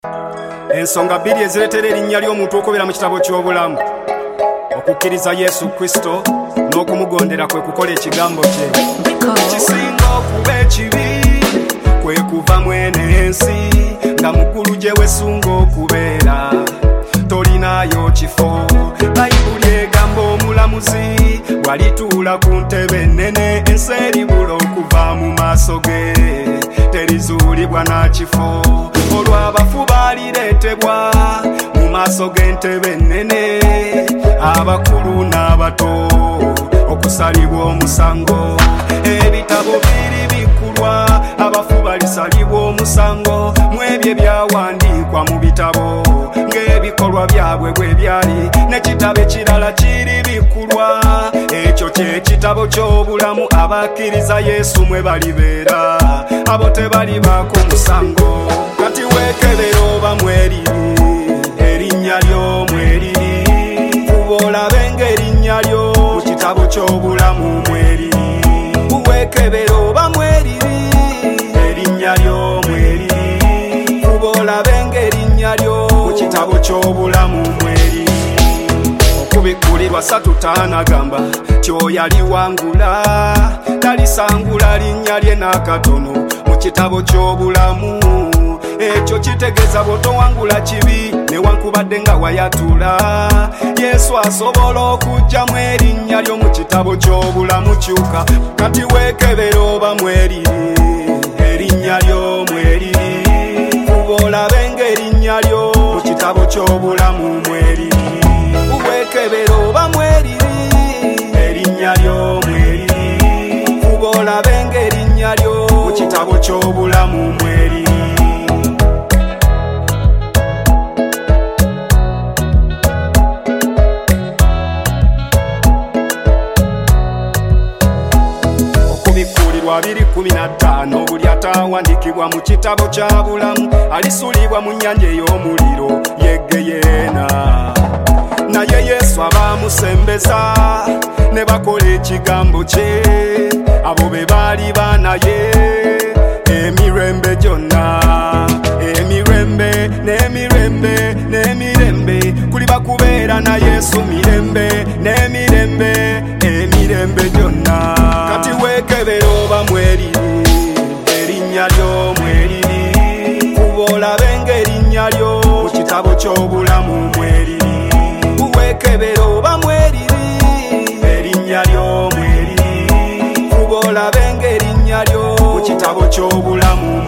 Ensonga bbiri ezireetera erinnya ly'omuntu okubeera mu kitabo ky'obulamu: okukkiriza Yesu Kristo n'okumugondera kwe kukola ekigambo kye. Kisinga okuba ekibi kwe kuva mwene ensi, nga muggulu gye wesunga okubeera tolinayo kifo. Bayibuli egamba omulamuzi walituula ku ntebe ennene, ensi eribula okuva mu maaso ge, terizuulibwa na kifo. Olwo abafu baalireetebwa mu maaso g'entebe ennene, abakulu n'abato okusalibwa omusango. Ebitabo biri bikulwa, abafu balisalibwa omusango mu ebyo ebyawandiikwa mu bitabo ng'ebikolwa byabwe bwe byali. N'ekitabo ekirala kiri bikulwa, ekyo ky'ekitabo ky'obulamu. Abakkiriza Yesu mwe balibeera, abo tebalibaako musango. Kati weekebera oba mweriri, erinnya lyo mweriri, kuba olabe ng'erinnya lyo mu kitabo ky'obulamu mweriri. Weekebera oba mweriri, erinnya lyo mweriri, kuba olabe ng'erinnya lyo mu kitabo ky'obulamu mweriri. Okubikkulirwa Satutaanagamba kyoyo aliwangula, talisangula linnya lye n'akatono mu kitabo ky'obulamu. Ekyo kitegeeza bw'otowangula kibi newankubadde nga wayatula, Yesu asobola okugyamu erinnya lyo mu kitabo ky'obulamu. Kyuka kati weekebera oba mweriri, erinnya lyo mweriri, kuba olabe ng'erinnya lyo mu kitabo ky'obulamu mweriri. Weekebera oba mweriri, erinnya lyo mweriri, kuba olabe ng'erinnya lyo mu kitabo ky'obulamu mweriri. Okubikkulirwa 2:15 buli atawandiikibwa mu kitabo kya bulamu alisuulibwa mu nnyanja ey'omuliro yeggeyeena. Naye Yesu abaamusembeza ne bakola ekigambo kye, abo be baali baanaye emirembe gyonna. Emirembe n'emirembe n'emirembe, kuliba kubeera na Yesu mirembe n'emirembe, emirembe gyonna. Kati weekebera oba mweriri, erinnya lyo mweriri, kuba olabe ng'erinnya lyo mu kitabo ky'obulamu mweriri. Weekebera oba mweriri, erinnya lyo mweriri, kuba olabe ng'erinnya lyo mu kitabo ky'obulamu